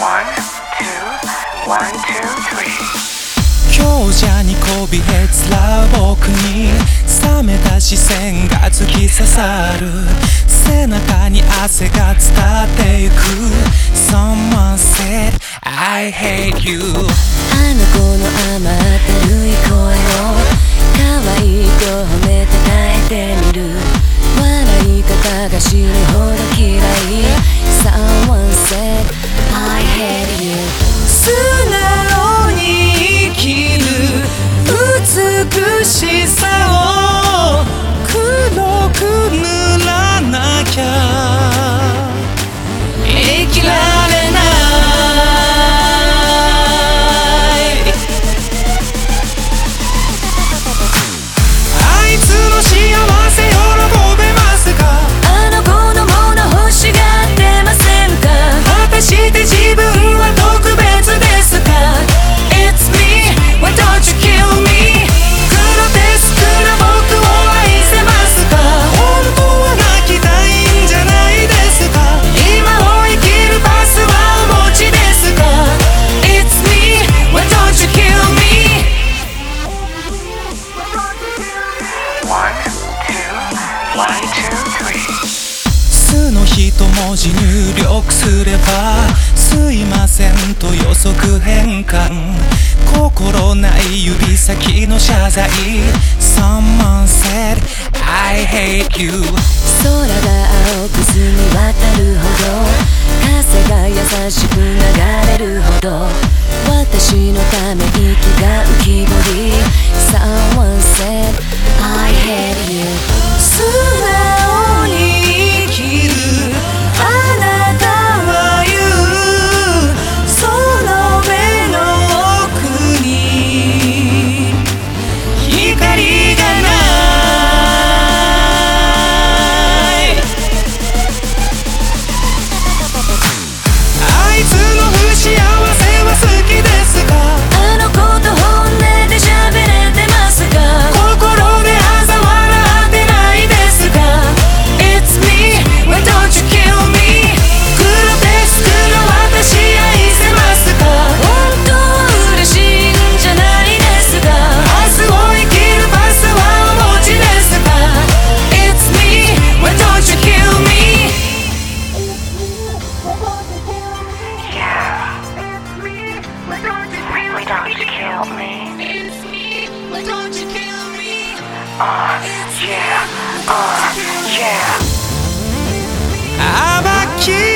強者にこびへつらう僕に冷めた視線が突き刺さる。背中に汗が伝ってゆく。 Someone said I hate you。 あの子の甘ったるい声を可愛いと褒めて耐えてみる。笑い方が死ぬほど嫌い。 Someone said I hate you。 素直に生きる美しさを黒く塗らなきゃ生きられない。あいつの幸せ喜べますか？ あの子のもの欲しがってませんか？ 果たして自分は特別ですか？ It's me, why don't you kill me？ グロテスクな僕を愛せますか？本当は泣きたいんじゃないですか？今を生きるパスはお持ちですか？ It's me, why don't you kill me？ 素の一文字入力すればすいませんと予測変換。心ない指先の謝罪。 Someone said I hate you。 空が青く澄み渡るほど風が優しく流れるほど私のため息が浮き彫り。 Someone said I hate you。 素直に生きるあなたは言う。その目の奥に光がない。あいつの不幸せは好きですか？ あの子と本音で喋れてますか？ 心で嘲笑ってないですか？ It's me, why don't you kill me？ グロテスクな私愛せますか？ 本当は嬉しいんじゃないですか？ 明日を生きるパスはお持ちですか？ It's me, why don't you kill me？ 暴き